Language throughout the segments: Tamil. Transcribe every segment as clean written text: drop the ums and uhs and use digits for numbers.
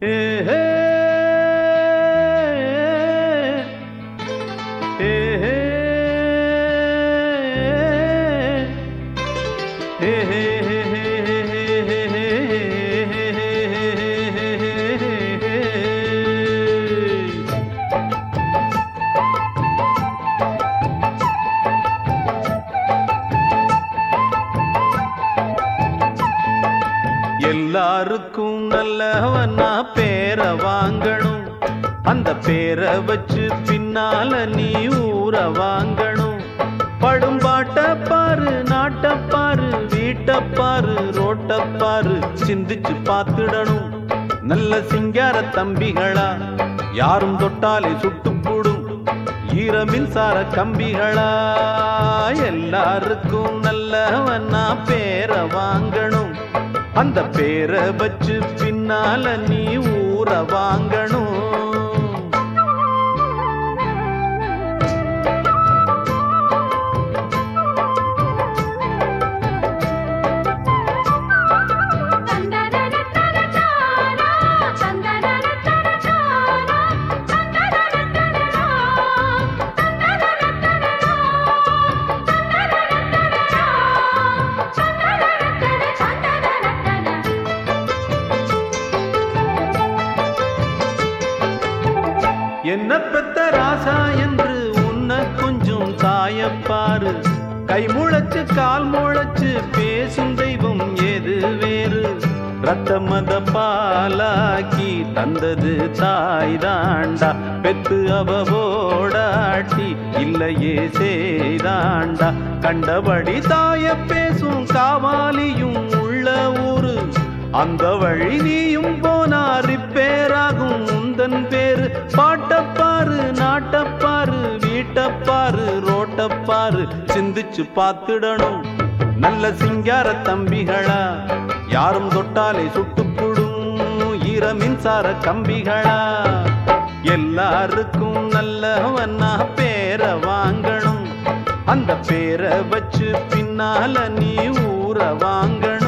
எல்லாருக்கும் நல்லவனா பேரை வாங்கணும். அந்த பேரை வச்சு பின்னால நீ ஊற வாங்கணும். படும்பாட்ட பாரு, நாட்டப்பாரு, வீட்டப்பாரு, ரோட்டப்பாரு, சிந்திச்சு பார்த்துடணும். நல்ல சிங்கார தம்பிகளா யாரும் தொட்டாலே சுட்டுப்படும் ஈர மின்சார கம்பிகளா. எல்லாருக்கும் நல்லவனா பேரை வாங்கணும். அந்த பேரை வச்சு பின்னால நீ ஊற வாங்கணும். என்ன பெத்த ராசா என்று உன்னை கொஞ்சம் தாயப்பாரு. கை முளைச்சு கால் முளைச்சு பேசும் தெய்வம் ஏது வேறு. ரத்த மத பாலாக்கி தந்தது தாய் தாண்டா. பெத்து அவவோடாட்டி இல்லையே செய்தாண்டா. கண்டபடி தாய பேசும் காவாலியும் உள்ள ஊரு. அந்த வழி நீயும் போனா ரிப்பேராகும் உந்தன் பேரு. பாட்டப்பாரு, நாட்டப்பாரு, வீட்டப்பாரு, ரோட்டப்பாரு, சிந்திச்சு பார்த்துடணும். நல்ல சிங்கார தம்பிகளா யாரும் தொட்டாலே சுட்டுப்புடும் ஈர மின்சார கம்பிகளா. எல்லாருக்கும் நல்லவனா பேரை வாங்கணும். அந்த பேரை வச்சு பின்னால நீ ஊற வாங்கணும்.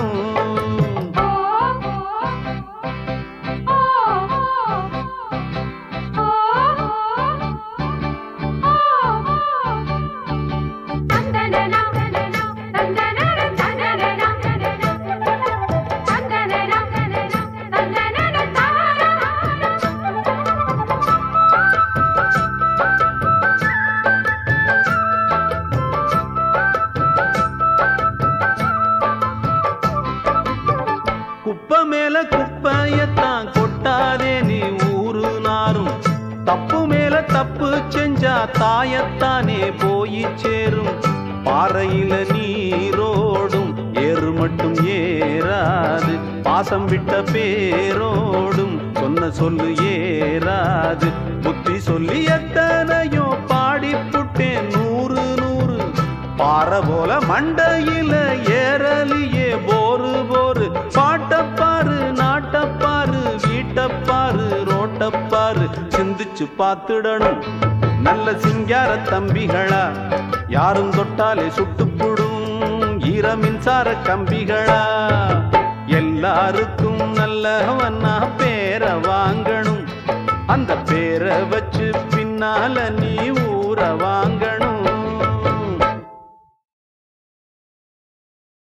குப்பை மேல குப்பையத்தான் கொட்டாதே நீ ஊரு நாரும். தப்பு மேல தப்பு செஞ்சா தாயத்தானே போய் சேரும். பாறையில நீரோடும் ஏறு மட்டும் ஏறாது. பாசம் விட்ட பேரோடும் சொன்ன சொல்லு ஏறாது. புத்தி சொல்லி எத்தனையோ பாடி புட்டேன் நூறு நூறு. பாறை போல மண்டையில ஏறலியே போரு போரு. பாட்டப்பாரு, நாட்டப்பாரு, வீட்டப்பாரு, ரோட்டப்பாரு, சிந்திச்சு பார்த்துடணும். நல்ல சிங்கார தம்பிகளா யாரும் தொட்டாலே சுட்டுப்புடும் ஈர மின்சார கம்பிகளா. எல்லாருக்கும் நல்லவனா பேரை வாங்கணும். அந்த பேரை வச்சு பின்னால